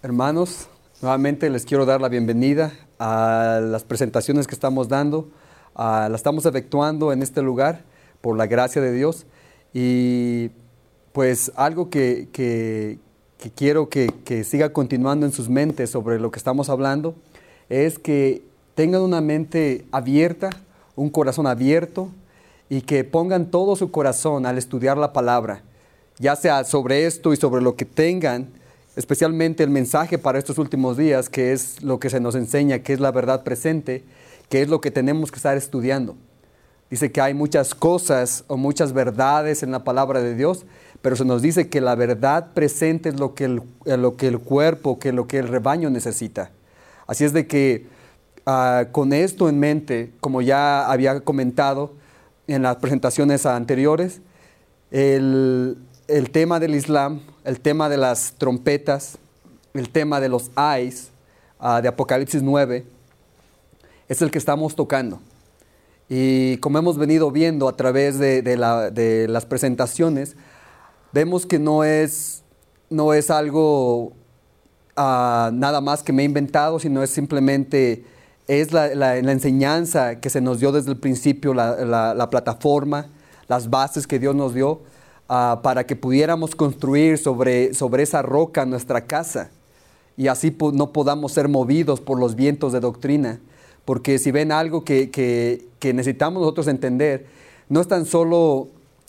Hermanos, nuevamente les quiero dar la bienvenida a las presentaciones que estamos dando. Las estamos efectuando en este lugar por la gracia de Dios. Y pues algo que quiero que siga continuando en sus mentes sobre lo que estamos hablando es que tengan una mente abierta, un corazón abierto y que pongan todo su corazón al estudiar la palabra, ya sea sobre esto y sobre lo que tengan, especialmente el mensaje para estos últimos días, que es lo que se nos enseña, que es la verdad presente, que es lo que tenemos que estar estudiando. Dice que hay muchas cosas o muchas verdades en la palabra de Dios, pero se nos dice que la verdad presente es lo que el cuerpo, que lo que el rebaño necesita. Así es de que con esto en mente, como ya había comentado en las presentaciones anteriores, el tema del Islam, el tema de las trompetas, el tema de los ayes de Apocalipsis 9, es el que estamos tocando. Y como hemos venido viendo a través de las presentaciones, vemos que no es algo nada más que me he inventado, sino es simplemente la enseñanza que se nos dio desde el principio, la plataforma, las bases que Dios nos dio para que pudiéramos construir sobre esa roca nuestra casa y así no podamos ser movidos por los vientos de doctrina. Porque si ven algo que necesitamos nosotros entender, no es tan solo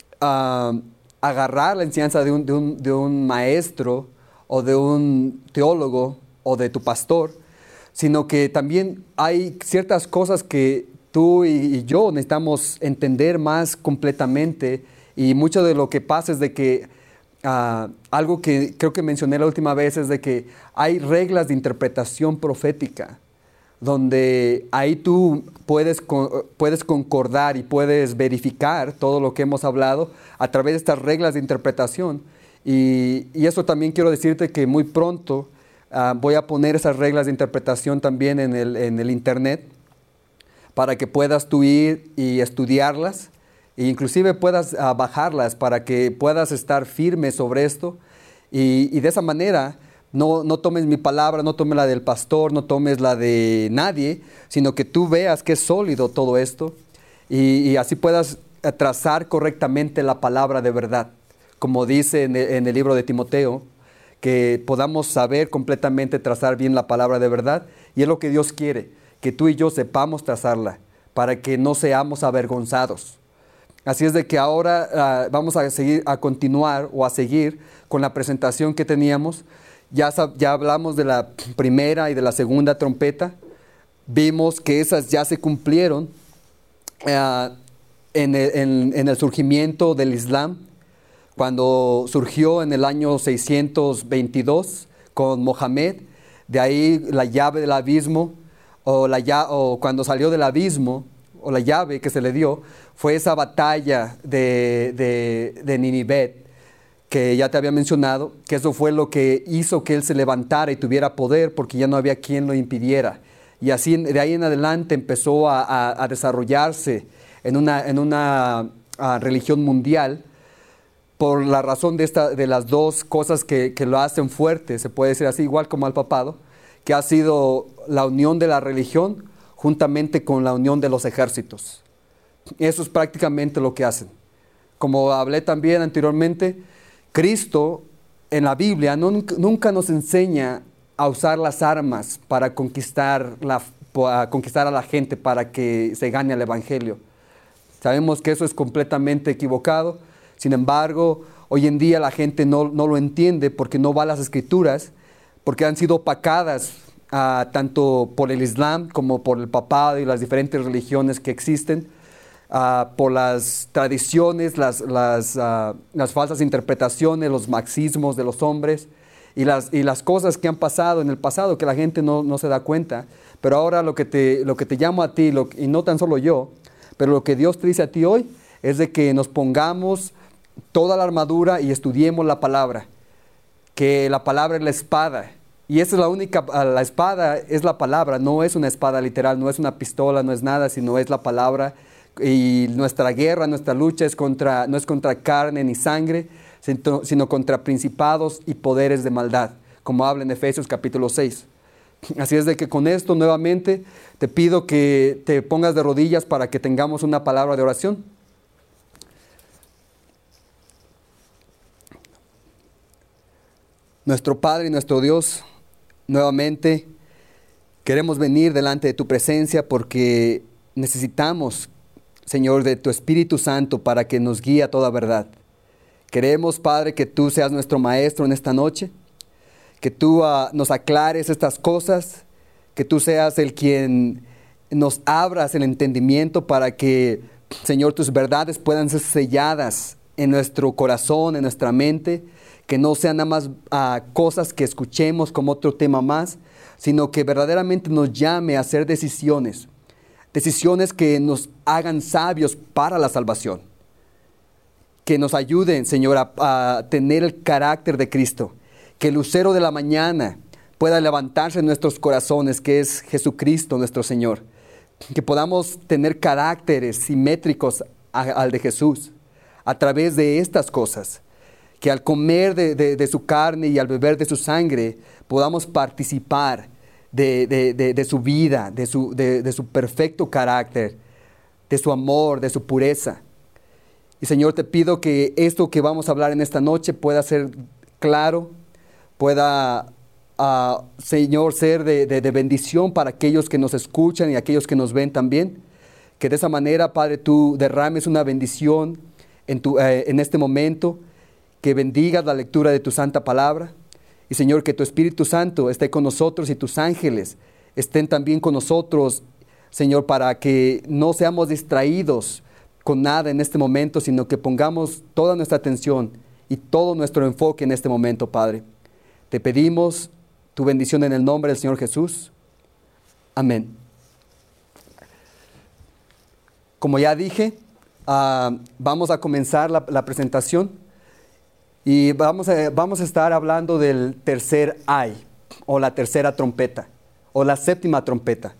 agarrar la enseñanza de un maestro o de un teólogo o de tu pastor, sino que también hay ciertas cosas que tú y yo necesitamos entender más completamente. Y mucho de lo que pasa es de que algo que creo que mencioné la última vez es de que hay reglas de interpretación profética, donde ahí tú puedes concordar y puedes verificar todo lo que hemos hablado a través de estas reglas de interpretación. Y eso también quiero decirte que muy pronto voy a poner esas reglas de interpretación también en el internet para que puedas tú ir y estudiarlas e inclusive puedas bajarlas para que puedas estar firme sobre esto y de esa manera no tomes mi palabra, no tomes la del pastor, no tomes la de nadie, sino que tú veas que es sólido todo esto y así puedas trazar correctamente la palabra de verdad, como dice en el libro de Timoteo, que podamos saber completamente trazar bien la palabra de verdad, y es lo que Dios quiere, que tú y yo sepamos trazarla, para que no seamos avergonzados. Así es de que ahora vamos a continuar o a seguir con la presentación que teníamos. Ya hablamos de la primera y de la segunda trompeta. Vimos que esas ya se cumplieron en el surgimiento del Islam, cuando surgió en el año 622 con Mohammed. De ahí la llave del abismo, o cuando salió del abismo, o la llave que se le dio, fue esa batalla de Nínive, que ya te había mencionado, que eso fue lo que hizo que él se levantara y tuviera poder, porque ya no había quien lo impidiera. Y así de ahí en adelante empezó a desarrollarse en una religión mundial, por la razón de las dos cosas que lo hacen fuerte, se puede decir así, igual como al papado, que ha sido la unión de la religión juntamente con la unión de los ejércitos. Eso es prácticamente lo que hacen. Como hablé también anteriormente, Cristo en la Biblia nunca nos enseña a usar las armas para conquistar a la gente para que se gane el evangelio. Sabemos que eso es completamente equivocado. Sin embargo, hoy en día la gente no lo entiende porque no va a las escrituras, porque han sido opacadas tanto por el Islam como por el papado y las diferentes religiones que existen, por las tradiciones, las falsas interpretaciones, los marxismos de los hombres y las cosas que han pasado en el pasado que la gente no se da cuenta. Pero ahora lo que te llamo a ti, y no tan solo yo, pero lo que Dios te dice a ti hoy es de que nos pongamos toda la armadura y estudiemos la palabra, que la palabra es la espada. Y esa es la espada es la palabra, no es una espada literal, no es una pistola, no es nada, sino es la palabra. Y nuestra guerra, nuestra lucha no es contra carne ni sangre, sino contra principados y poderes de maldad, como habla en Efesios capítulo 6. Así es de que con esto nuevamente te pido que te pongas de rodillas para que tengamos una palabra de oración. Nuestro Padre y nuestro Dios, nuevamente queremos venir delante de tu presencia porque necesitamos, Señor, de tu Espíritu Santo para que nos guíe a toda verdad. Queremos, Padre, que tú seas nuestro maestro en esta noche, que tú nos aclares estas cosas, que tú seas el quien nos abras el entendimiento para que, Señor, tus verdades puedan ser selladas en nuestro corazón, en nuestra mente, que no sean nada más cosas que escuchemos como otro tema más, sino que verdaderamente nos llame a hacer decisiones que nos hagan sabios para la salvación, que nos ayuden, Señor, a tener el carácter de Cristo, que el lucero de la mañana pueda levantarse en nuestros corazones, que es Jesucristo nuestro Señor, que podamos tener caracteres simétricos al de Jesús a través de estas cosas, que al comer de su carne y al beber de su sangre podamos participar de su vida, de su perfecto carácter, de su amor, de su pureza. Y Señor, te pido que esto que vamos a hablar en esta noche pueda ser claro, pueda, Señor, ser de bendición para aquellos que nos escuchan y aquellos que nos ven también. Que de esa manera, Padre, tú derrames una bendición en este momento, que bendigas la lectura de tu santa palabra. Y Señor, que tu Espíritu Santo esté con nosotros y tus ángeles estén también con nosotros, Señor, para que no seamos distraídos con nada en este momento, sino que pongamos toda nuestra atención y todo nuestro enfoque en este momento, Padre. Te pedimos tu bendición en el nombre del Señor Jesús. Amén. Como ya dije, vamos a comenzar la presentación. Y vamos a estar hablando del tercer ay, o la tercera trompeta, o la séptima trompeta.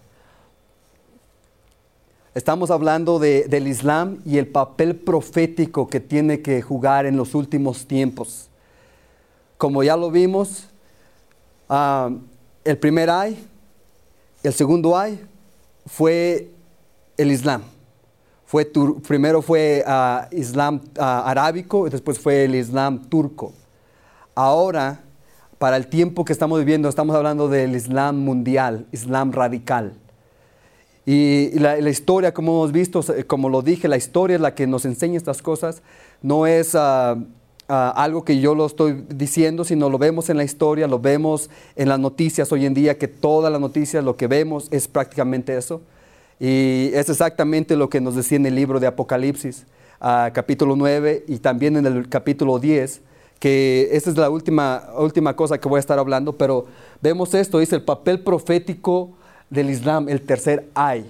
Estamos hablando del Islam y el papel profético que tiene que jugar en los últimos tiempos. Como ya lo vimos, el primer ay, el segundo ay, fue el Islam. Primero fue Islam arábico y después fue el Islam turco. Ahora, para el tiempo que estamos viviendo, estamos hablando del Islam mundial, Islam radical. Y la historia, como hemos visto, como lo dije, la historia es la que nos enseña estas cosas. No es algo que yo lo estoy diciendo, sino lo vemos en la historia, lo vemos en las noticias hoy en día, que todas las noticias, lo que vemos es prácticamente eso. Y es exactamente lo que nos decía en el libro de Apocalipsis, capítulo 9 y también en el capítulo 10, que esta es la última cosa que voy a estar hablando, pero vemos esto, dice el papel profético del Islam, el tercer ay.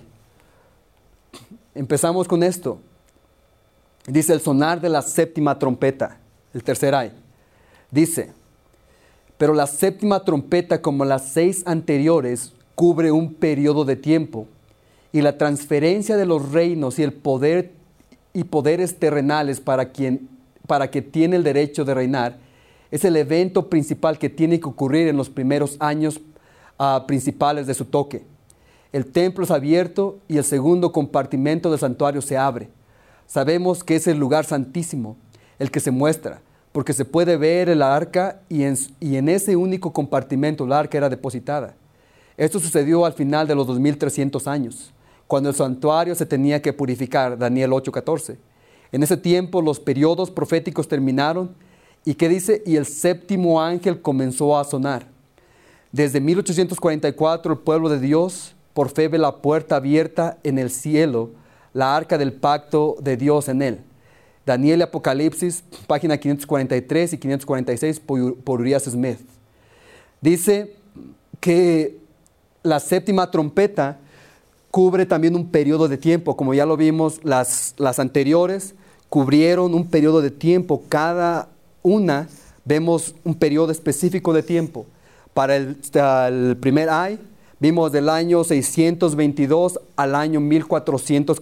Empezamos con esto. Dice el sonar de la séptima trompeta, el tercer ay. Dice, pero la séptima trompeta, como las 6 anteriores, cubre un periodo de tiempo, y la transferencia de los reinos y el poder y poderes terrenales para que tiene el derecho de reinar es el evento principal que tiene que ocurrir en los primeros años principales de su toque. El templo es abierto y el segundo compartimento del santuario se abre. Sabemos que es el lugar santísimo el que se muestra, porque se puede ver el arca y en ese único compartimento la arca era depositada. Esto sucedió al final de los 2300 años. Cuando el santuario se tenía que purificar, Daniel 8:14. En ese tiempo los periodos proféticos terminaron, y ¿qué dice? Y el séptimo ángel comenzó a sonar. Desde 1844 el pueblo de Dios por fe ve la puerta abierta en el cielo, la arca del pacto de Dios en él. Daniel y Apocalipsis, página 543 y 546 por Urias Smith. Dice que la séptima trompeta cubre también un periodo de tiempo, como ya lo vimos, las anteriores cubrieron un periodo de tiempo, cada una vemos un periodo específico de tiempo. Para el primer ay, vimos del año 622 al año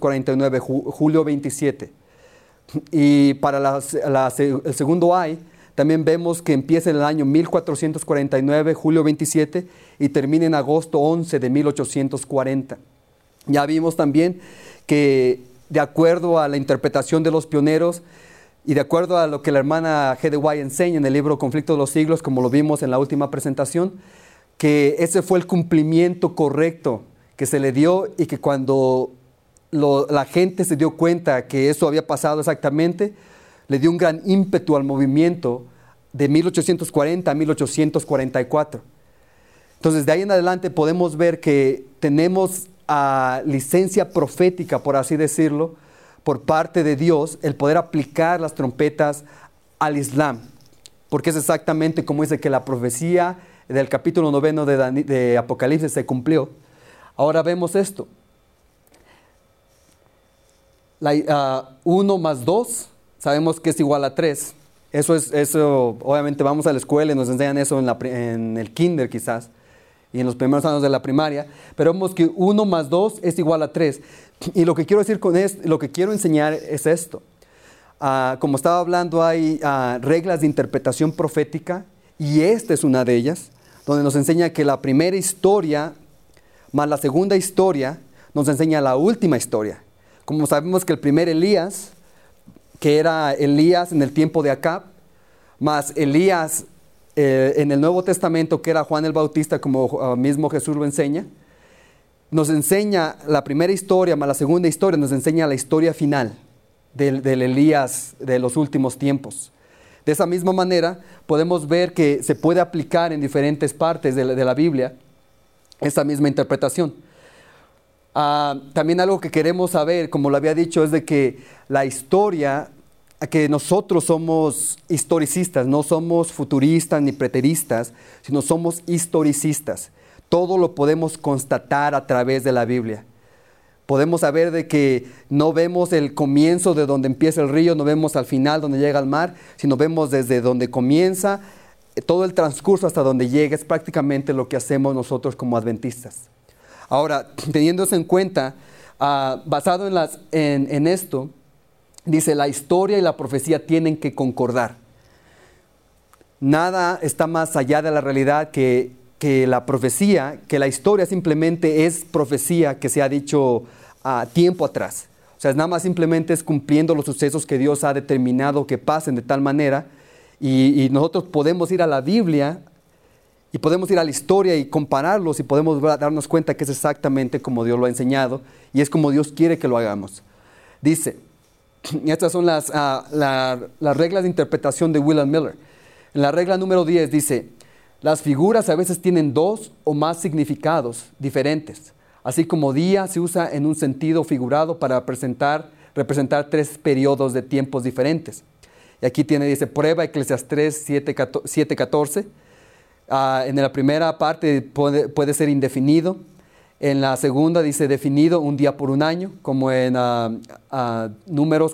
1449, julio 27. Y para el segundo ay, también vemos que empieza en el año 1449, julio 27, y termina en agosto 11 de 1840. Ya vimos también que de acuerdo a la interpretación de los pioneros y de acuerdo a lo que la hermana G. D. White enseña en el libro Conflicto de los Siglos, como lo vimos en la última presentación, que ese fue el cumplimiento correcto que se le dio y que cuando la gente se dio cuenta que eso había pasado exactamente, le dio un gran ímpetu al movimiento de 1840 a 1844. Entonces, de ahí en adelante podemos ver que tenemos licencia profética, por así decirlo, por parte de Dios, el poder aplicar las trompetas al Islam, porque es exactamente como dice que la profecía del capítulo 9 de Apocalipsis se cumplió. Ahora vemos esto. 1 más 2, sabemos que es igual a 3. Eso obviamente vamos a la escuela y nos enseñan eso en el kinder quizás, y en los primeros años de la primaria, pero vemos que 1 más 2 es igual a 3. Y lo que quiero decir con esto, lo que quiero enseñar es esto. Como estaba hablando, hay reglas de interpretación profética, y esta es una de ellas, donde nos enseña que la primera historia más la segunda historia nos enseña la última historia. Como sabemos que el primer Elías, que era Elías en el tiempo de Acab, más Elías en el Nuevo Testamento, que era Juan el Bautista, como mismo Jesús lo enseña, nos enseña la primera historia más la segunda historia, nos enseña la historia final del Elías de los últimos tiempos. De esa misma manera podemos ver que se puede aplicar en diferentes partes de la Biblia esa misma interpretación. También algo que queremos saber, como lo había dicho, es de que la historia, que nosotros somos historicistas, no somos futuristas ni preteristas, sino somos historicistas. Todo lo podemos constatar a través de la Biblia. Podemos saber de que no vemos el comienzo de donde empieza el río, no vemos al final donde llega al mar, sino vemos desde donde comienza todo el transcurso hasta donde llega. Es prácticamente lo que hacemos nosotros como adventistas. Ahora, teniendo eso en cuenta, basado en esto, dice, la historia y la profecía tienen que concordar. Nada está más allá de la realidad que la profecía, que la historia simplemente es profecía que se ha dicho tiempo atrás. O sea, nada más simplemente es cumpliendo los sucesos que Dios ha determinado que pasen de tal manera, y nosotros podemos ir a la Biblia y podemos ir a la historia y compararlos y podemos darnos cuenta que es exactamente como Dios lo ha enseñado y es como Dios quiere que lo hagamos. Dice, y estas son las reglas de interpretación de William Miller. En la regla número 10 dice, las figuras a veces tienen dos o más significados diferentes, así como día se usa en un sentido figurado para representar tres periodos de tiempos diferentes. Y aquí dice, prueba Eclesiastés 7:14. En la primera parte puede ser indefinido. En la segunda dice definido, un día por un año, como en Números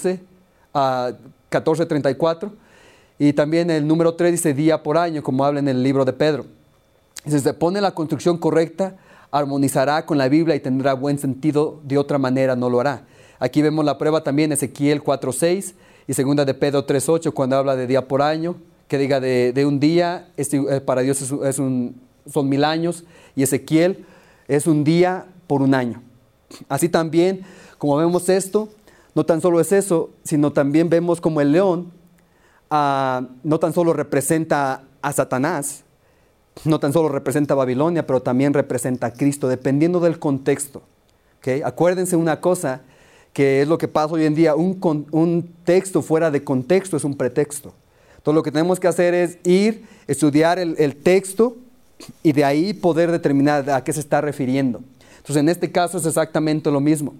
14:34. Y también el número 3 dice día por año, como habla en el libro de Pedro. Si se pone la construcción correcta, armonizará con la Biblia y tendrá buen sentido, de otra manera no lo hará. Aquí vemos la prueba también, Ezequiel 4:6 y segunda de Pedro 3:8, cuando habla de día por año, que diga de un día, para Dios son 1000 años, y Ezequiel es un día por un año. Así también, como vemos esto, no tan solo es eso, sino también vemos como el león no tan solo representa a Satanás, no tan solo representa a Babilonia, pero también representa a Cristo, dependiendo del contexto. ¿Okay? Acuérdense una cosa, que es lo que pasa hoy en día, un texto fuera de contexto es un pretexto. Entonces lo que tenemos que hacer es estudiar el texto y de ahí poder determinar a qué se está refiriendo. Entonces en este caso es exactamente lo mismo.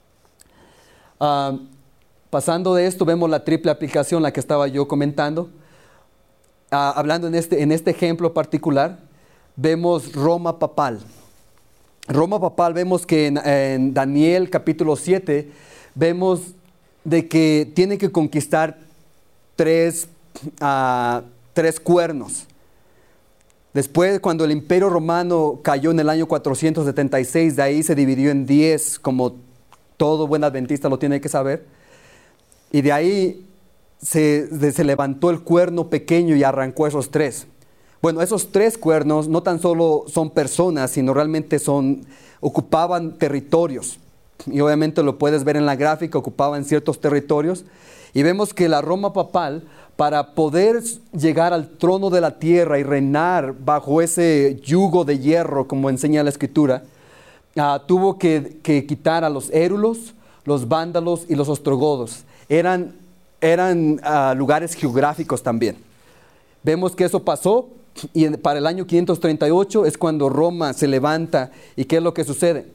Pasando de esto vemos la triple aplicación, la que estaba yo comentando. Hablando en este ejemplo particular, vemos Roma papal. Roma papal vemos que en Daniel capítulo 7, vemos de que tiene que conquistar tres cuernos. Después, cuando el Imperio Romano cayó en el año 476, de ahí se dividió en 10, como todo buen adventista lo tiene que saber. Y de ahí se levantó el cuerno pequeño y arrancó esos tres. Bueno, esos tres cuernos no tan solo son personas, sino realmente ocupaban territorios. Y obviamente lo puedes ver en la gráfica, ocupaban ciertos territorios. Y vemos que la Roma papal, para poder llegar al trono de la tierra y reinar bajo ese yugo de hierro, como enseña la Escritura, tuvo que quitar a los érulos, los vándalos y los ostrogodos. Eran lugares geográficos también. Vemos que eso pasó y para el año 538 es cuando Roma se levanta. ¿Y qué es lo que sucede?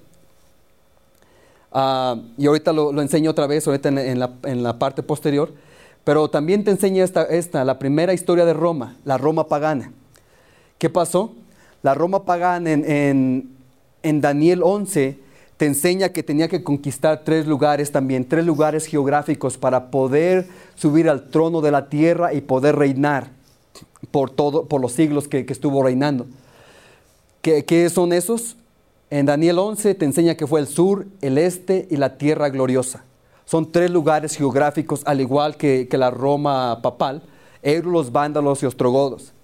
Y ahorita lo enseño otra vez, ahorita en la parte posterior. Pero también te enseña la primera historia de Roma, la Roma pagana. ¿Qué pasó? La Roma pagana en Daniel 11 te enseña que tenía que conquistar tres lugares también, tres lugares geográficos para poder subir al trono de la tierra y poder reinar por los siglos que estuvo reinando. ¿Qué son esos? En Daniel 11 te enseña que fue el sur, el este y la tierra gloriosa. Son tres lugares geográficos, al igual que la Roma papal, érulos, vándalos y ostrogodos.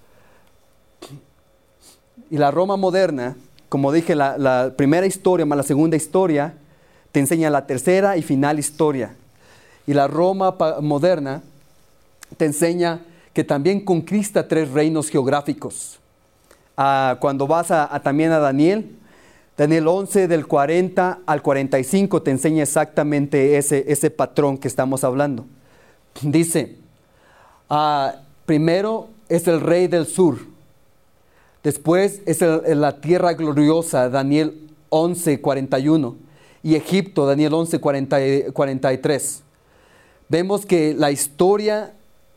Y la Roma moderna, como dije, la primera historia más la segunda historia, te enseña la tercera y final historia. Y la Roma moderna te enseña que también conquista tres reinos geográficos. Cuando vas también a Daniel 11 del 40 al 45 te enseña exactamente ese patrón que estamos hablando. Dice, primero es el rey del sur. Después es la tierra gloriosa, Daniel 11, 41. Y Egipto, Daniel 11, 43. Vemos que la historia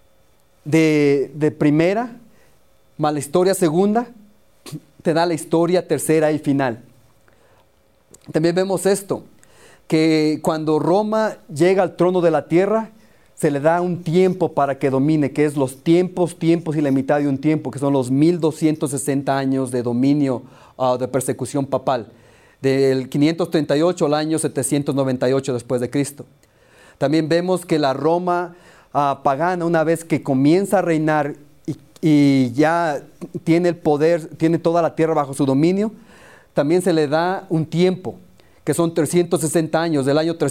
de primera, más la historia segunda, te da la historia tercera y final. También vemos esto, que cuando Roma llega al trono de la tierra, se le da un tiempo para que domine, que es los tiempos y la mitad de un tiempo, que son los 1260 años de dominio, de persecución papal, del 538 al año 798 después de Cristo. También vemos que la Roma pagana, una vez que comienza a reinar y ya tiene el poder, tiene toda la tierra bajo su dominio, también se le da un tiempo, que son 360 años, del año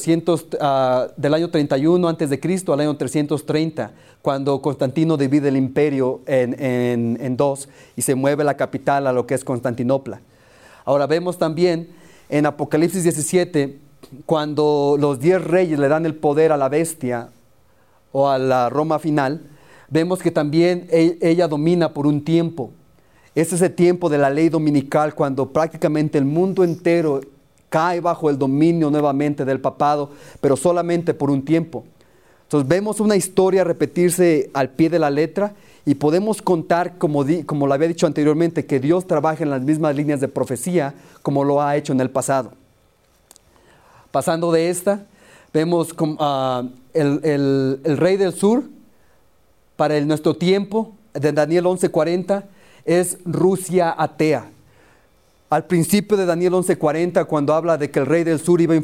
31 antes de Cristo al año 330, cuando Constantino divide el imperio en dos y se mueve la capital a lo que es Constantinopla. Ahora vemos también en Apocalipsis 17, cuando los 10 reyes le dan el poder a la bestia o a la Roma final, vemos que también ella domina por un tiempo. Es ese tiempo de la ley dominical, cuando prácticamente el mundo entero cae bajo el dominio nuevamente del papado, pero solamente por un tiempo. Entonces vemos una historia repetirse al pie de la letra y podemos contar, como lo había dicho anteriormente, que Dios trabaja en las mismas líneas de profecía como lo ha hecho en el pasado. Pasando de esta, vemos el rey del sur, para nuestro tiempo, de Daniel 11:40, es Rusia atea. Al principio de Daniel 11:40, cuando habla de que el rey del sur iba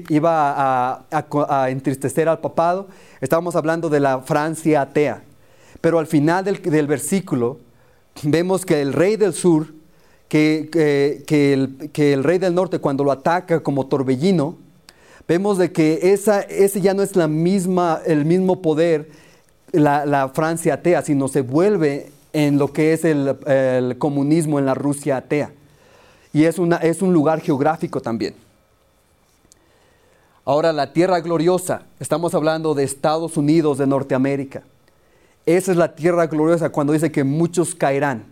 a entristecer al papado, estábamos hablando de la Francia atea. Pero al final del versículo, vemos que el rey del sur, que el rey del norte, cuando lo ataca como torbellino, vemos de que ese ya no es el mismo poder, la Francia atea, sino se vuelve en lo que es el comunismo en la Rusia atea. Y es un lugar geográfico también. Ahora, la tierra gloriosa, estamos hablando de Estados Unidos de Norteamérica. Esa es la tierra gloriosa cuando dice que muchos caerán.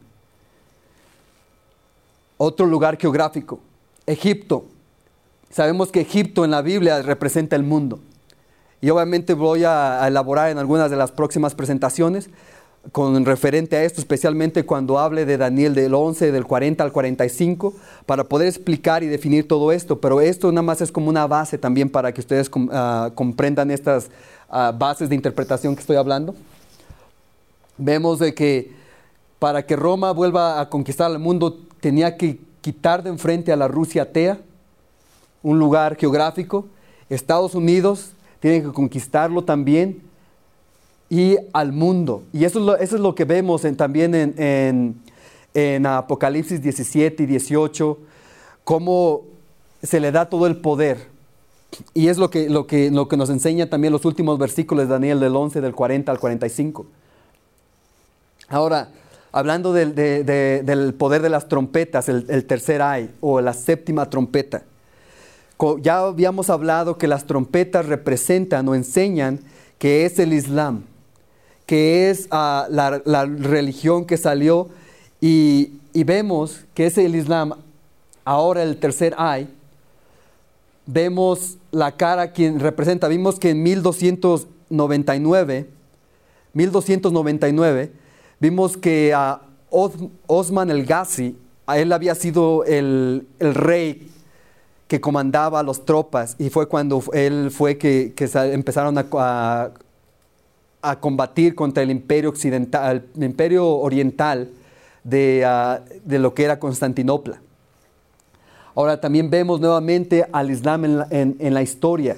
Otro lugar geográfico, Egipto. Sabemos que Egipto en la Biblia representa el mundo. Y obviamente voy a elaborar en algunas de las próximas presentaciones con referente a esto, especialmente cuando hable de Daniel del 11, del 40 al 45, para poder explicar y definir todo esto. Pero esto nada más es como una base también para que ustedes comprendan estas bases de interpretación que estoy hablando. Vemos de que para que Roma vuelva a conquistar el mundo, tenía que quitar de enfrente a la Rusia atea, un lugar geográfico. Estados Unidos tiene que conquistarlo también. y al mundo. Y eso es lo que vemos también en Apocalipsis 17 y 18, cómo se le da todo el poder. Y es lo que nos enseña también los últimos versículos de Daniel, del 11, del 40 al 45. Ahora, hablando del poder de las trompetas, el tercer ay, o la séptima trompeta. Ya habíamos hablado que las trompetas representan o enseñan que es el Islam, que es la religión que salió, y vemos que es el Islam. Ahora el tercer ay, vemos la cara quien representa. Vimos que en 1299, vimos que a Osman el Ghazi, a él había sido el rey que comandaba las tropas, y fue cuando él fue que empezaron a combatir contra el imperio occidental, el imperio oriental de lo que era Constantinopla. Ahora también vemos nuevamente al Islam en la historia.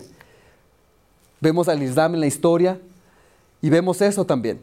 Vemos al Islam en la historia y vemos eso también.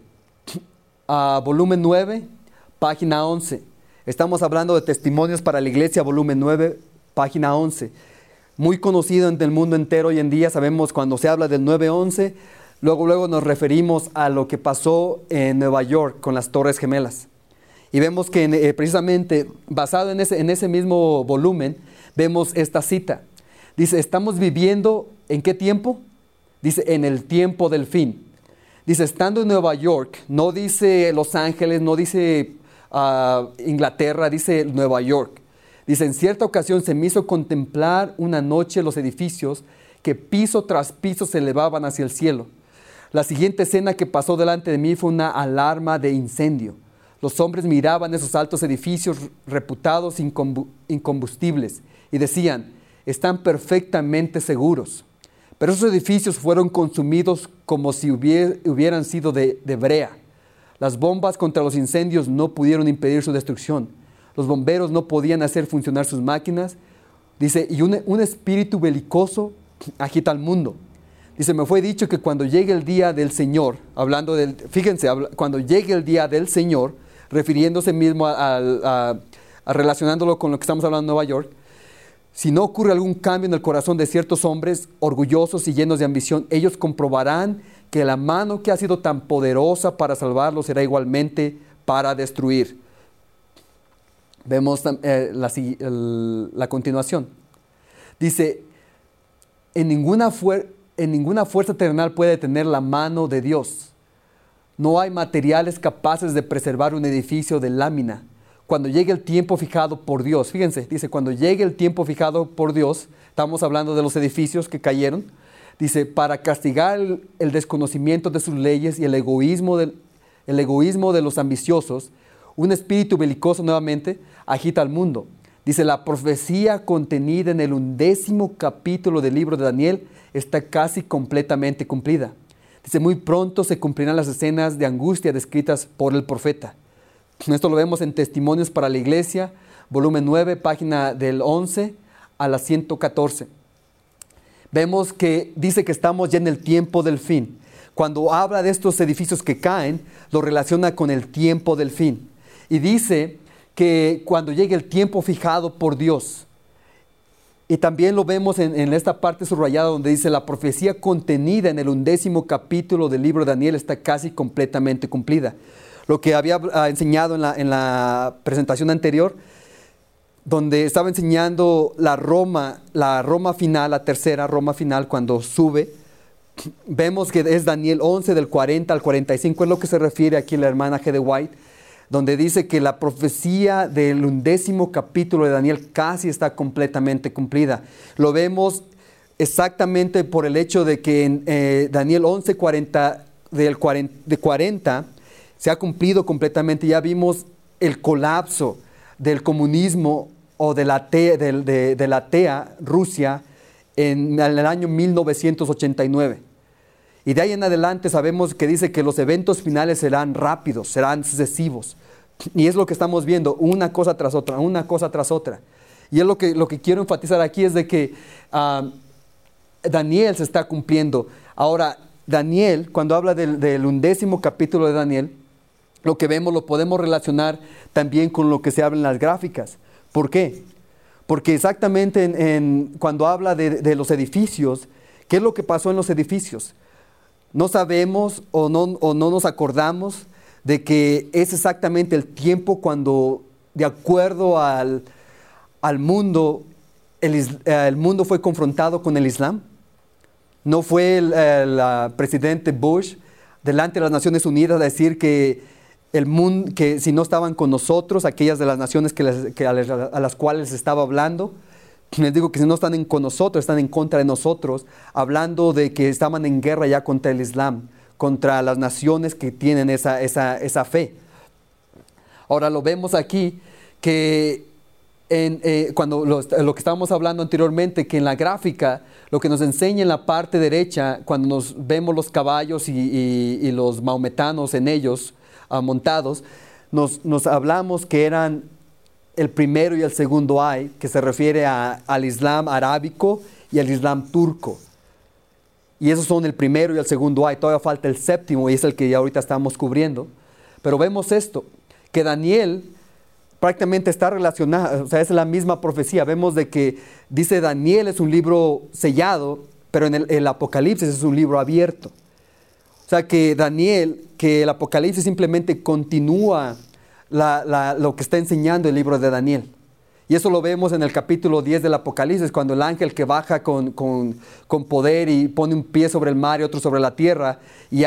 Volumen 9, página 11. Estamos hablando de Testimonios para la Iglesia, volumen 9, página 11. Muy conocido en el mundo entero hoy en día. Sabemos cuando se habla del 9/11, luego nos referimos a lo que pasó en Nueva York con las Torres Gemelas. Y vemos que precisamente basado en ese mismo volumen, vemos esta cita. Dice, estamos viviendo, ¿en qué tiempo? Dice, en el tiempo del fin. Dice, estando en Nueva York, no dice Los Ángeles, no dice Inglaterra, dice Nueva York. Dice, en cierta ocasión se me hizo contemplar una noche los edificios que piso tras piso se elevaban hacia el cielo. La siguiente escena que pasó delante de mí fue una alarma de incendio. Los hombres miraban esos altos edificios reputados incombustibles y decían, están perfectamente seguros. Pero esos edificios fueron consumidos como si hubieran sido de brea. Las bombas contra los incendios no pudieron impedir su destrucción. Los bomberos no podían hacer funcionar sus máquinas. Dice, y un espíritu belicoso agita al mundo. Dice, me fue dicho que cuando llegue el día del Señor, cuando llegue el día del Señor, refiriéndose mismo relacionándolo con lo que estamos hablando en Nueva York, si no ocurre algún cambio en el corazón de ciertos hombres orgullosos y llenos de ambición, ellos comprobarán que la mano que ha sido tan poderosa para salvarlos será igualmente para destruir. Vemos la continuación. Dice, en ninguna fuerza terrenal puede detener la mano de Dios. No hay materiales capaces de preservar un edificio de lámina. Cuando llegue el tiempo fijado por Dios, fíjense, dice, cuando llegue el tiempo fijado por Dios, estamos hablando de los edificios que cayeron, dice, para castigar el desconocimiento de sus leyes y el egoísmo de los ambiciosos, un espíritu belicoso nuevamente agita al mundo. Dice, la profecía contenida en el 11º capítulo del libro de Daniel está casi completamente cumplida. Dice, muy pronto se cumplirán las escenas de angustia descritas por el profeta. Esto lo vemos en Testimonios para la Iglesia, volumen 9, página del 11 a la 114. Vemos que dice que estamos ya en el tiempo del fin. Cuando habla de estos edificios que caen, lo relaciona con el tiempo del fin. Y dice que cuando llegue el tiempo fijado por Dios. Y también lo vemos en esta parte subrayada donde dice, la profecía contenida en el 11º capítulo del libro de Daniel está casi completamente cumplida. Lo que había enseñado en la presentación anterior, donde estaba enseñando la Roma final, la tercera Roma final, cuando sube, vemos que es Daniel 11 del 40 al 45, es lo que se refiere aquí la hermana G. de White, donde dice que la profecía del 11º capítulo de Daniel casi está completamente cumplida. Lo vemos exactamente por el hecho de que en Daniel 11, 40 se ha cumplido completamente. Ya vimos el colapso del comunismo o de la atea Rusia en el año 1989. Y de ahí en adelante sabemos que dice que los eventos finales serán rápidos, serán sucesivos. Y es lo que estamos viendo, una cosa tras otra, una cosa tras otra. Y es lo que quiero enfatizar aquí es de que Daniel se está cumpliendo. Ahora, Daniel, cuando habla del 11º capítulo de Daniel, lo que vemos lo podemos relacionar también con lo que se habla en las gráficas. ¿Por qué? Porque exactamente cuando habla de los edificios, ¿qué es lo que pasó en los edificios? No sabemos o no nos acordamos de que es exactamente el tiempo cuando, de acuerdo al mundo, el mundo fue confrontado con el Islam. No fue el presidente Bush delante de las Naciones Unidas a decir que el mundo, que si no estaban con nosotros, aquellas de las naciones a las cuales estaba hablando, les digo que si no están con nosotros, están en contra de nosotros, hablando de que estaban en guerra ya contra el Islam, contra las naciones que tienen esa fe. Ahora lo vemos aquí que cuando lo que estábamos hablando anteriormente, que en la gráfica, lo que nos enseña en la parte derecha, cuando nos vemos los caballos y los maometanos en ellos montados, nos hablamos que eran el primero y el segundo ay, que se refiere al Islam arábico y al Islam turco. Y esos son el primero y el segundo ay. Todavía falta el séptimo y es el que ya ahorita estamos cubriendo. Pero vemos esto, que Daniel prácticamente está relacionado, o sea, es la misma profecía. Vemos de que dice Daniel es un libro sellado, pero en el Apocalipsis es un libro abierto. O sea que el Apocalipsis simplemente continúa lo que está enseñando el libro de Daniel. Y eso lo vemos en el capítulo 10 del Apocalipsis, cuando el ángel que baja con poder y pone un pie sobre el mar y otro sobre la tierra y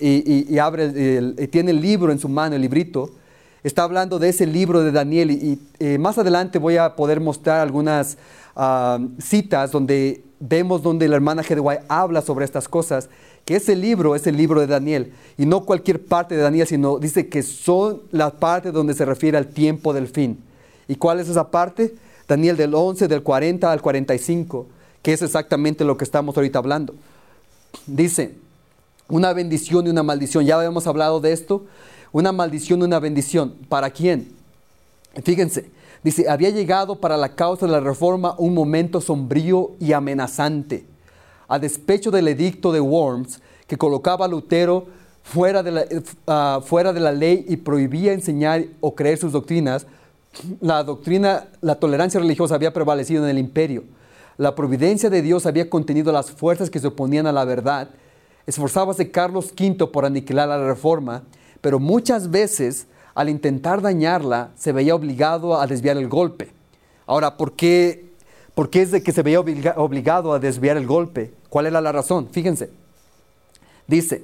tiene el libro en su mano, el librito, está hablando de ese libro de Daniel. Y más adelante voy a poder mostrar algunas citas donde vemos donde la hermana G. D. White habla sobre estas cosas, que ese libro es el libro de Daniel, y no cualquier parte de Daniel, sino dice que son las partes donde se refiere al tiempo del fin. ¿Y cuál es esa parte? Daniel del 11, del 40 al 45, que es exactamente lo que estamos ahorita hablando. Dice, una bendición y una maldición. Ya habíamos hablado de esto. Una maldición y una bendición. ¿Para quién? Fíjense, dice, había llegado para la causa de la reforma un momento sombrío y amenazante. A despecho del edicto de Worms, que colocaba a Lutero fuera de la ley y prohibía enseñar o creer sus doctrinas, la tolerancia religiosa había prevalecido en el imperio. La providencia de Dios había contenido las fuerzas que se oponían a la verdad. Esforzábase Carlos V por aniquilar la reforma, pero muchas veces, al intentar dañarla, se veía obligado a desviar el golpe. Ahora, ¿por qué es de que se veía obligado a desviar el golpe? ¿Cuál era la razón? Fíjense. Dice,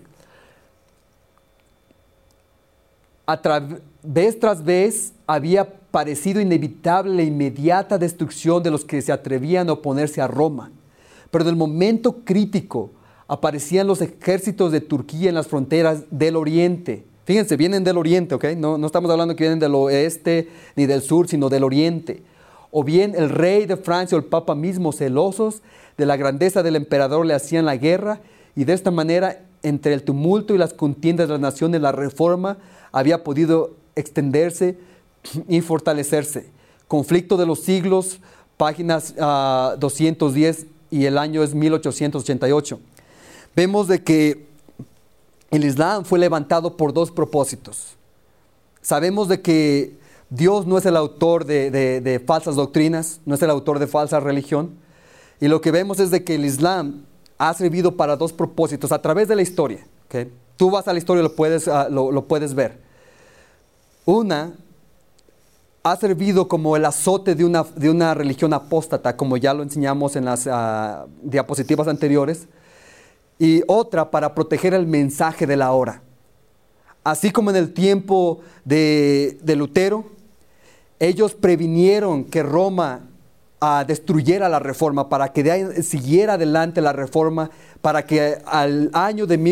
vez tras vez había parecido inevitable la inmediata destrucción de los que se atrevían a oponerse a Roma. Pero en el momento crítico aparecían los ejércitos de Turquía en las fronteras del oriente. Fíjense, vienen del oriente, ¿ok? No estamos hablando que vienen del oeste ni del sur, sino del oriente. O bien el rey de Francia o el papa mismo, celosos de la grandeza del emperador, le hacían la guerra, y de esta manera, entre el tumulto y las contiendas de las naciones, la reforma había podido extenderse y fortalecerse. Conflicto de los siglos, páginas 210, y el año es 1888. Vemos de que el Islam fue levantado por dos propósitos. Sabemos de que Dios no es el autor de falsas doctrinas, no es el autor de falsa religión. Y lo que vemos es de que el Islam ha servido para dos propósitos a través de la historia. ¿Okay? Tú vas a la historia y lo puedes ver. Una, ha servido como el azote de una religión apóstata, como ya lo enseñamos en las diapositivas anteriores. Y otra, para proteger el mensaje de la hora. Así como en el tiempo de Lutero, ellos previnieron que Roma destruyera la reforma, para que siguiera adelante la reforma, para que al año de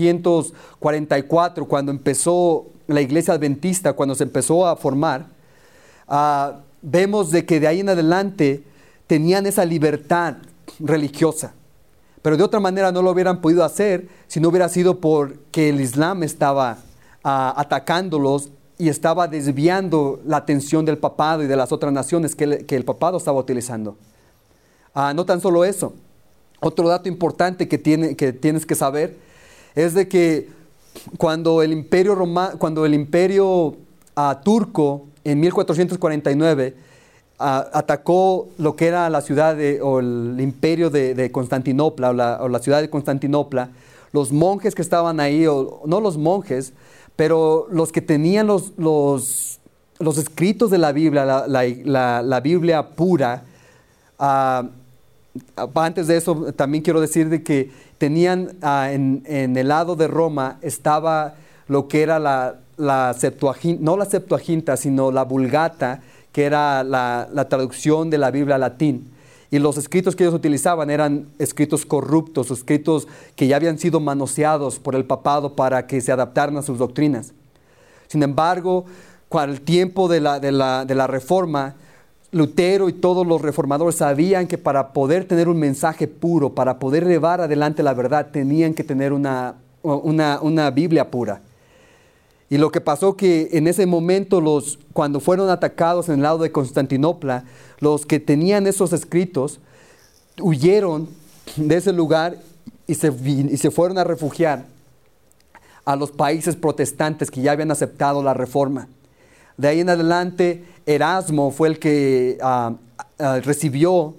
1844, cuando empezó la iglesia adventista, cuando se empezó a formar, vemos de que de ahí en adelante tenían esa libertad religiosa. Pero de otra manera no lo hubieran podido hacer si no hubiera sido porque el Islam estaba atacándolos y estaba desviando la atención del papado y de las otras naciones que el papado estaba utilizando. No tan solo eso. Otro dato importante que tienes que saber es de que cuando el imperio turco en 1449 atacó lo que era la ciudad o el imperio de Constantinopla o la ciudad de Constantinopla, los monjes que estaban ahí, o no los monjes, pero los que tenían los escritos de la Biblia, la Biblia pura, antes de eso también quiero decir de que tenían en el lado de Roma estaba lo que era la Septuaginta, no la Septuaginta, sino la Vulgata, que era la traducción de la Biblia al latín. Y los escritos que ellos utilizaban eran escritos corruptos, escritos que ya habían sido manoseados por el papado para que se adaptaran a sus doctrinas. Sin embargo, con el tiempo de la Reforma, Lutero y todos los reformadores sabían que para poder tener un mensaje puro, para poder llevar adelante la verdad, tenían que tener una Biblia pura. Y lo que pasó que en ese momento, cuando fueron atacados en el lado de Constantinopla, los que tenían esos escritos huyeron de ese lugar y se fueron a refugiar a los países protestantes que ya habían aceptado la Reforma. De ahí en adelante, Erasmo fue el que recibió,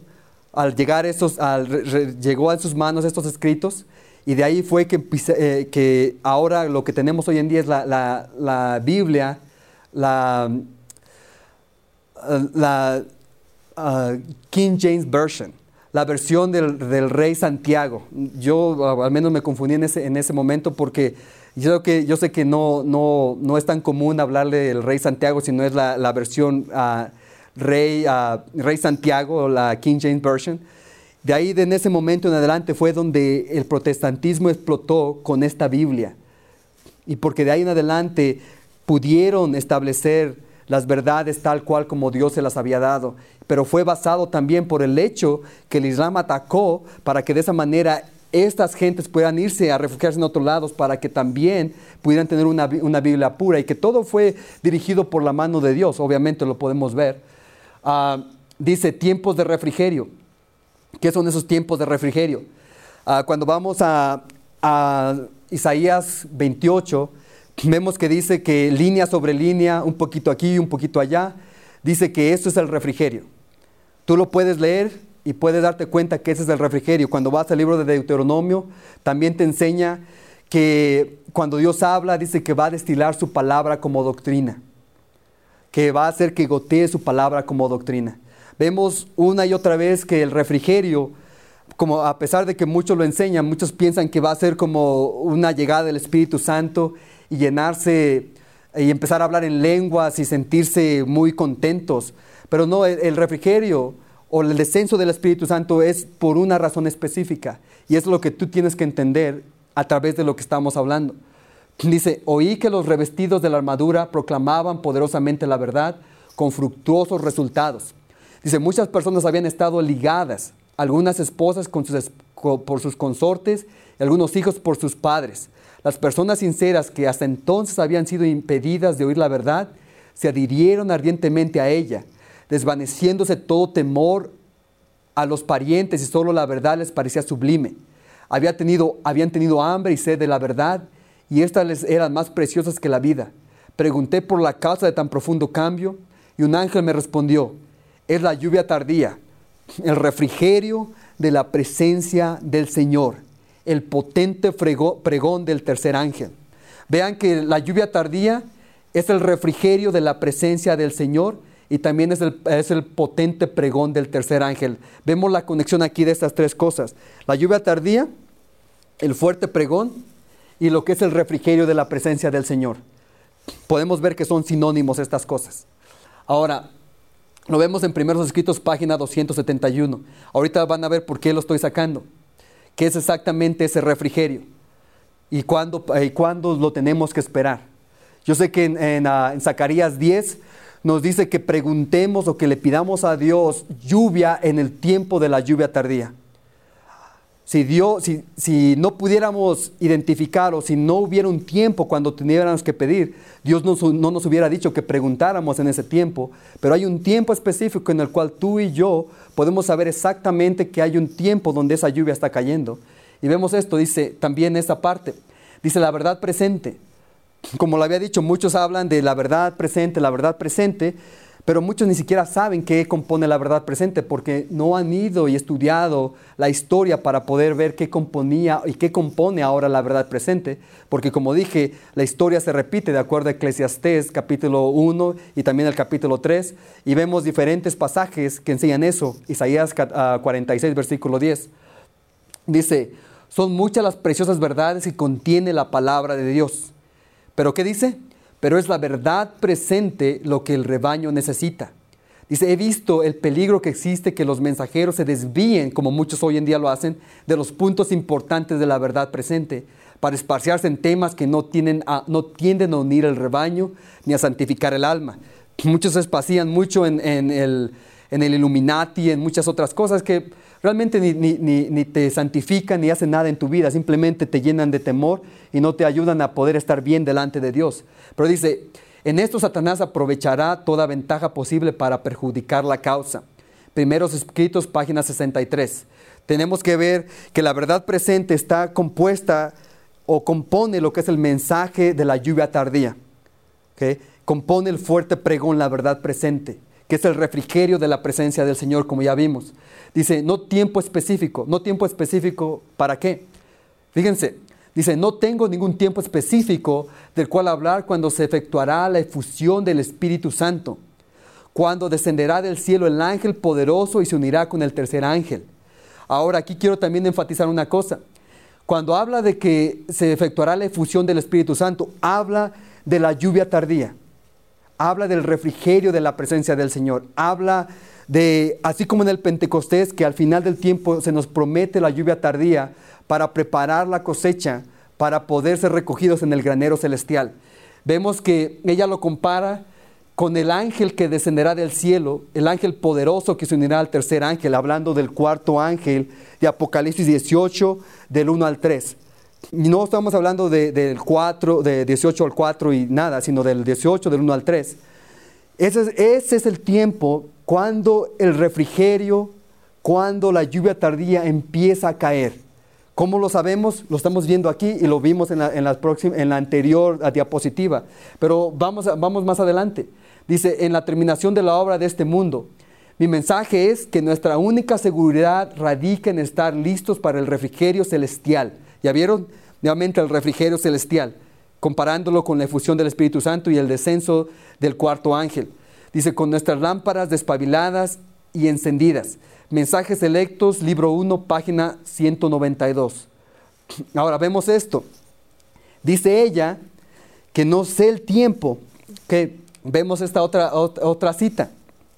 llegó a sus manos estos escritos. Y de ahí fue que ahora lo que tenemos hoy en día es la Biblia, King James Version, la versión del rey Santiago. Yo al menos me confundí en ese momento porque yo sé que no es tan común hablarle del rey Santiago, sino es la versión rey Santiago, la King James Version. De ahí, en ese momento en adelante, fue donde el protestantismo explotó con esta Biblia. Y porque de ahí en adelante pudieron establecer las verdades tal cual como Dios se las había dado. Pero fue basado también por el hecho que el Islam atacó para que de esa manera estas gentes puedan irse a refugiarse en otros lados para que también pudieran tener una Biblia pura. Y que todo fue dirigido por la mano de Dios, obviamente lo podemos ver. Dice, tiempos de refrigerio. ¿Qué son esos tiempos de refrigerio? Cuando vamos a Isaías 28, vemos que dice que línea sobre línea, un poquito aquí, un poquito allá, dice que esto es el refrigerio. Tú lo puedes leer y puedes darte cuenta que ese es el refrigerio. Cuando vas al libro de Deuteronomio, también te enseña que cuando Dios habla, dice que va a destilar su palabra como doctrina, que va a hacer que gotee su palabra como doctrina. Vemos una y otra vez que el refrigerio, como a pesar de que muchos lo enseñan, muchos piensan que va a ser como una llegada del Espíritu Santo y llenarse y empezar a hablar en lenguas y sentirse muy contentos. Pero no, el refrigerio o el descenso del Espíritu Santo es por una razón específica. Y es lo que tú tienes que entender a través de lo que estamos hablando. Dice, oí que los revestidos de la armadura proclamaban poderosamente la verdad con fructuosos resultados. Dice, muchas personas habían estado ligadas, algunas esposas por sus consortes y algunos hijos por sus padres. Las personas sinceras que hasta entonces habían sido impedidas de oír la verdad, se adhirieron ardientemente a ella, desvaneciéndose todo temor a los parientes y solo la verdad les parecía sublime. Habían tenido hambre y sed de la verdad y estas les eran más preciosas que la vida. Pregunté por la causa de tan profundo cambio y un ángel me respondió, es la lluvia tardía, el refrigerio de la presencia del Señor, el potente pregón del tercer ángel. Vean que la lluvia tardía es el refrigerio de la presencia del Señor y también es el potente pregón del tercer ángel. Vemos la conexión aquí de estas tres cosas. La lluvia tardía, el fuerte pregón y lo que es el refrigerio de la presencia del Señor. Podemos ver que son sinónimos estas cosas. Ahora, lo vemos en Primeros Escritos, página 271. Ahorita van a ver por qué lo estoy sacando. ¿Qué es exactamente ese refrigerio? ¿Y cuándo lo tenemos que esperar? Yo sé que en Zacarías 10 nos dice que preguntemos o que le pidamos a Dios lluvia en el tiempo de la lluvia tardía. Si no pudiéramos identificar o si no hubiera un tiempo cuando tuviéramos que pedir, Dios no nos hubiera dicho que preguntáramos en ese tiempo, pero hay un tiempo específico en el cual tú y yo podemos saber exactamente que hay un tiempo donde esa lluvia está cayendo. Y vemos esto, dice también esta parte, Dice la verdad presente. Como lo había dicho, muchos hablan de la verdad presente, pero muchos ni siquiera saben qué compone la verdad presente porque no han ido y estudiado la historia para poder ver qué componía y qué compone ahora la verdad presente. Porque como dije, la historia se repite de acuerdo a Eclesiastés capítulo 1 y también el capítulo 3 y vemos diferentes pasajes que enseñan eso. Isaías 46 versículo 10 dice, son muchas las preciosas verdades que contiene la palabra de Dios. ¿Pero qué dice? Pero es la verdad presente lo que el rebaño necesita. Dice, he visto el peligro que existe que los mensajeros se desvíen, como muchos hoy en día lo hacen, de los puntos importantes de la verdad presente, para esparciarse en temas que no tienden a unir el rebaño ni a santificar el alma. Muchos se espacían mucho en el Illuminati, en muchas otras cosas que realmente ni te santifican ni hacen nada en tu vida, simplemente te llenan de temor y no te ayudan a poder estar bien delante de Dios. Pero dice, en esto Satanás aprovechará toda ventaja posible para perjudicar la causa. Primeros Escritos, página 63. Tenemos que ver que la verdad presente está compuesta o compone lo que es el mensaje de la lluvia tardía. ¿Okay? Compone el fuerte pregón, la verdad presente, que es el refrigerio de la presencia del Señor, como ya vimos. Dice, no tiempo específico. ¿No tiempo específico para qué? Fíjense, dice, no tengo ningún tiempo específico del cual hablar cuando se efectuará la efusión del Espíritu Santo, cuando descenderá del cielo el ángel poderoso y se unirá con el tercer ángel. Ahora, aquí quiero también enfatizar una cosa. Cuando habla de que se efectuará la efusión del Espíritu Santo, habla de la lluvia tardía. Habla del refrigerio de la presencia del Señor. Habla de, así como en el Pentecostés, que al final del tiempo se nos promete la lluvia tardía para preparar la cosecha, para poder ser recogidos en el granero celestial. Vemos que ella lo compara con el ángel que descenderá del cielo, el ángel poderoso que se unirá al tercer ángel, hablando del cuarto ángel de Apocalipsis 18, del 1 al 3. Y no estamos hablando del 4, de 18 al 4 y nada, sino del 18, del 1 al 3. Ese es el tiempo cuando el refrigerio, cuando la lluvia tardía empieza a caer. ¿Cómo lo sabemos? Lo estamos viendo aquí y lo vimos en la anterior diapositiva. Pero vamos más adelante. Dice, en la terminación de la obra de este mundo, mi mensaje es que nuestra única seguridad radica en estar listos para el refrigerio celestial. ¿Ya vieron? Nuevamente el refrigerio celestial, comparándolo con la efusión del Espíritu Santo y el descenso del cuarto ángel. Dice, con nuestras lámparas despabiladas y encendidas. Mensajes Selectos, libro 1, página 192. Ahora vemos esto. Dice ella que no sé el tiempo. Que vemos esta otra cita.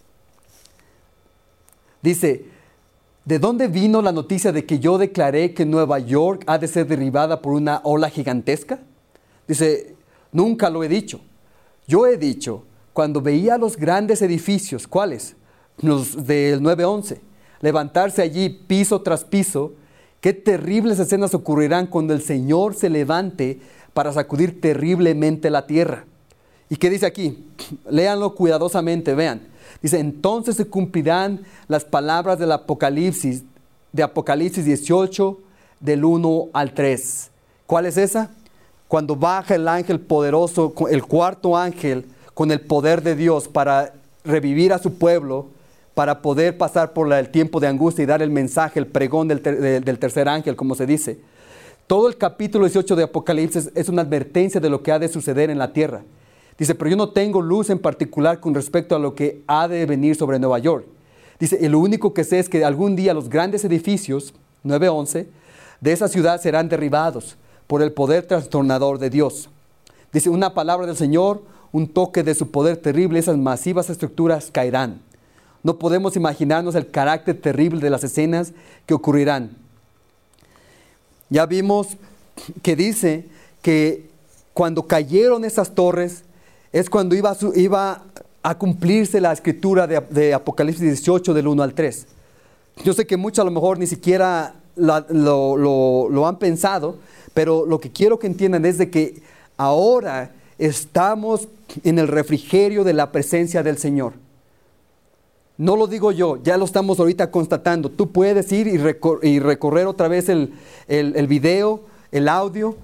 Dice, ¿de dónde vino la noticia de que yo declaré que Nueva York ha de ser derribada por una ola gigantesca? Dice, nunca lo he dicho. Yo he dicho, cuando veía los grandes edificios, ¿cuáles? Los del 9/11, levantarse allí piso tras piso, qué terribles escenas ocurrirán cuando el Señor se levante para sacudir terriblemente la tierra. ¿Y qué dice aquí? Léanlo cuidadosamente, vean. Dice, entonces se cumplirán las palabras del Apocalipsis, de Apocalipsis 18, del 1 al 3. ¿Cuál es esa? Cuando baja el ángel poderoso, el cuarto ángel, con el poder de Dios para revivir a su pueblo, para poder pasar por el tiempo de angustia y dar el mensaje, el pregón del tercer ángel, como se dice. Todo el capítulo 18 de Apocalipsis es una advertencia de lo que ha de suceder en la tierra. Dice, pero yo no tengo luz en particular con respecto a lo que ha de venir sobre Nueva York. Dice, y lo único que sé es que algún día los grandes edificios, 9/11, de esa ciudad serán derribados por el poder trastornador de Dios. Dice, una palabra del Señor, un toque de su poder terrible, esas masivas estructuras caerán. No podemos imaginarnos el carácter terrible de las escenas que ocurrirán. Ya vimos que dice que cuando cayeron esas torres, es cuando iba a cumplirse la escritura de Apocalipsis 18 del 1 al 3. Yo sé que muchos a lo mejor ni siquiera lo han pensado, pero lo que quiero que entiendan es de que ahora estamos en el refrigerio de la presencia del Señor. No lo digo yo, ya lo estamos ahorita constatando. Tú puedes ir y recorrer otra vez el video, el audio,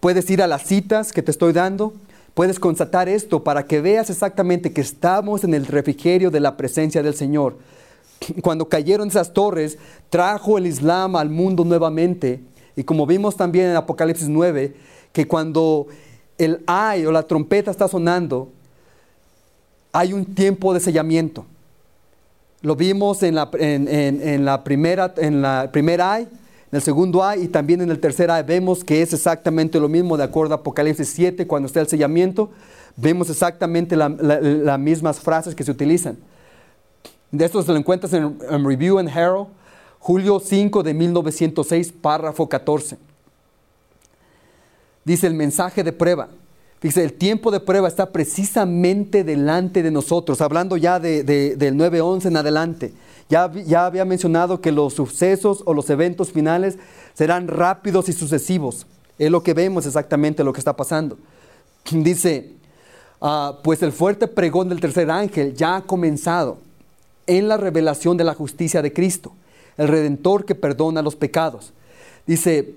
Puedes ir a las citas que te estoy dando. Puedes constatar esto para que veas exactamente que estamos en el refrigerio de la presencia del Señor. Cuando cayeron esas torres, trajo el Islam al mundo nuevamente. Y como vimos también en Apocalipsis 9, que cuando el ay o la trompeta está sonando, hay un tiempo de sellamiento. Lo vimos en la primera ay, en el segundo ay y también en el tercer ay. Vemos que es exactamente lo mismo de acuerdo a Apocalipsis 7, cuando está el sellamiento. Vemos exactamente las mismas frases que se utilizan. De esto se lo encuentras en Review and Herald, julio 5 de 1906, párrafo 14. Dice el mensaje de prueba. Dice, el tiempo de prueba está precisamente delante de nosotros, hablando ya del 9:11 en adelante. Ya había mencionado que los sucesos o los eventos finales serán rápidos y sucesivos. Es lo que vemos exactamente lo que está pasando. Dice, pues el fuerte pregón del tercer ángel ya ha comenzado en la revelación de la justicia de Cristo, el Redentor que perdona los pecados. Dice,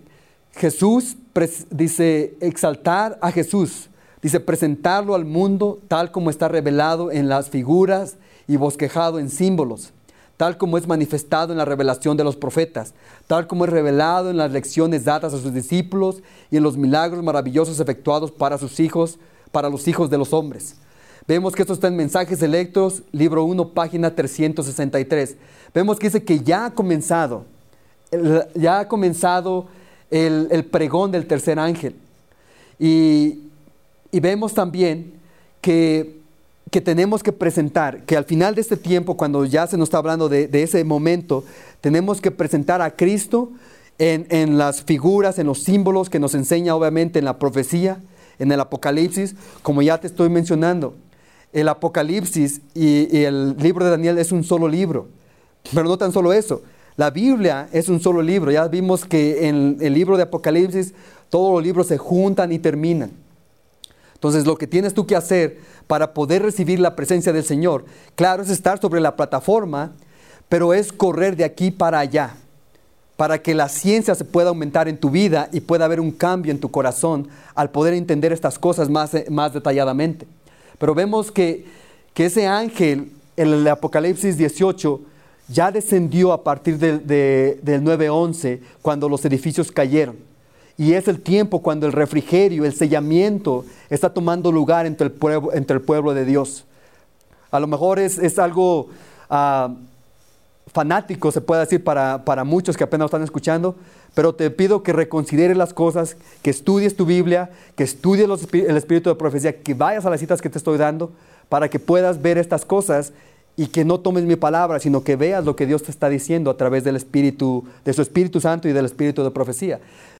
exaltar a Jesús. Dice, presentarlo al mundo tal como está revelado en las figuras y bosquejado en símbolos, tal como es manifestado en la revelación de los profetas, tal como es revelado en las lecciones dadas a sus discípulos y en los milagros maravillosos efectuados para sus hijos, para los hijos de los hombres. Vemos que esto está en Mensajes Selectos, libro 1, página 363. Vemos que dice que ya ha comenzado el pregón del tercer ángel. Y vemos también que tenemos que presentar, que al final de este tiempo, cuando ya se nos está hablando de ese momento, tenemos que presentar a Cristo en las figuras, en los símbolos que nos enseña obviamente en la profecía, en el Apocalipsis, como ya te estoy mencionando. El Apocalipsis y el libro de Daniel es un solo libro, pero no tan solo eso. La Biblia es un solo libro. Ya vimos que en el libro de Apocalipsis todos los libros se juntan y terminan. Entonces lo que tienes tú que hacer para poder recibir la presencia del Señor, claro, es estar sobre la plataforma, pero es correr de aquí para allá, para que la ciencia se pueda aumentar en tu vida y pueda haber un cambio en tu corazón al poder entender estas cosas más detalladamente. Pero vemos que ese ángel, en el Apocalipsis 18, ya descendió a partir del 9:11, cuando los edificios cayeron. Y es el tiempo cuando el refrigerio, el sellamiento, está tomando lugar entre el pueblo de Dios. A lo mejor es algo fanático, se puede decir, para muchos que apenas están escuchando, pero te pido que reconsideres las cosas, que estudies tu Biblia, que estudies el espíritu de profecía, que vayas a las citas que te estoy dando, para que puedas ver estas cosas y que no tomes mi palabra, sino que veas lo que Dios te está diciendo a través del Espíritu, de su Espíritu Santo y del Espíritu de profecía.